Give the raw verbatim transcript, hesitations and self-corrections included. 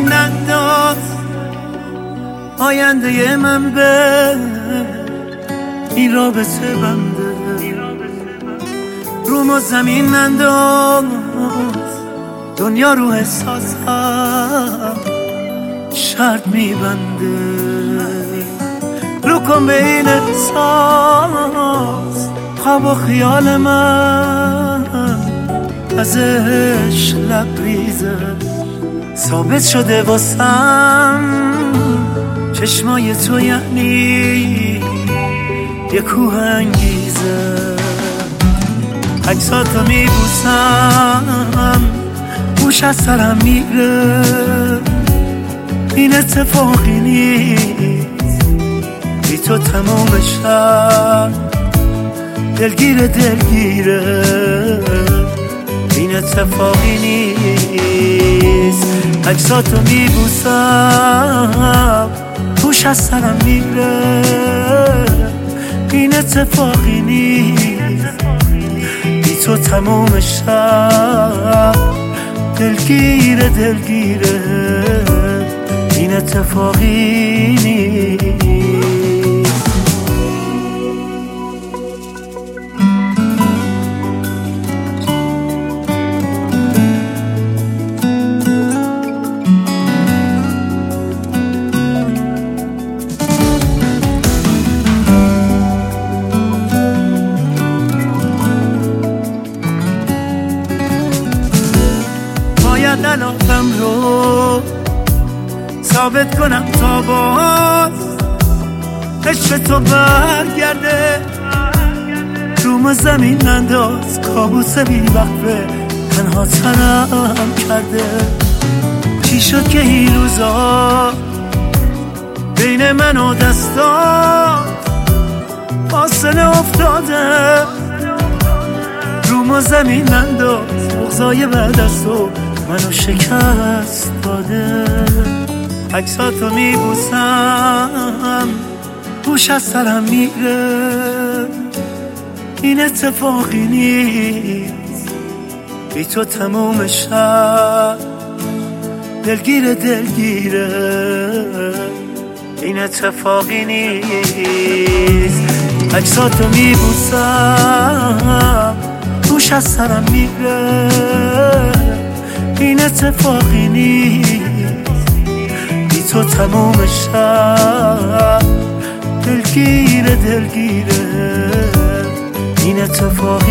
زمین ننداز، آینده من به این رابطه بنده. روم و زمین ننداز، دنیا رو احساسم شرط میبنده. رو کن به این احساس، خواب و خیال من ازش لبریزه. ثابت شده واسم چشمای تو یعنی یه کوه انگیزه. عکساتو میبوسم، گوش از سرم میره. این اتفاقی نیست، بی تو تموم شب دلگیره دلگیره. این اتفاقی نیست. عکساتو میبوسم، گوش از سرم میره. این اتفاقی نیست، بی تو تموم شب دلگیره دلگیره. این اتفاقی نیست. باید علاقم رو ثابت کنم تا باز عشق تو برگرده. روم و زمین انداز، کابوس بی وقفه تنها تنم کرده. چی شد که این روزا بین من و دستات فاصله افتاده؟ روم و زمین انداز، بغضای بعد از تو منو شکست داده. عکساتو میبوسم، گوش از سرم میره. این اتفاقی نیست، بی تو تموم شب دلگیره دلگیره. این اتفاقی نیست. عکساتو میبوسم، گوش از سرم میره. این اتفاقی نیست، بی تو تموم شب دلگیره دلگیره. این اتفاقی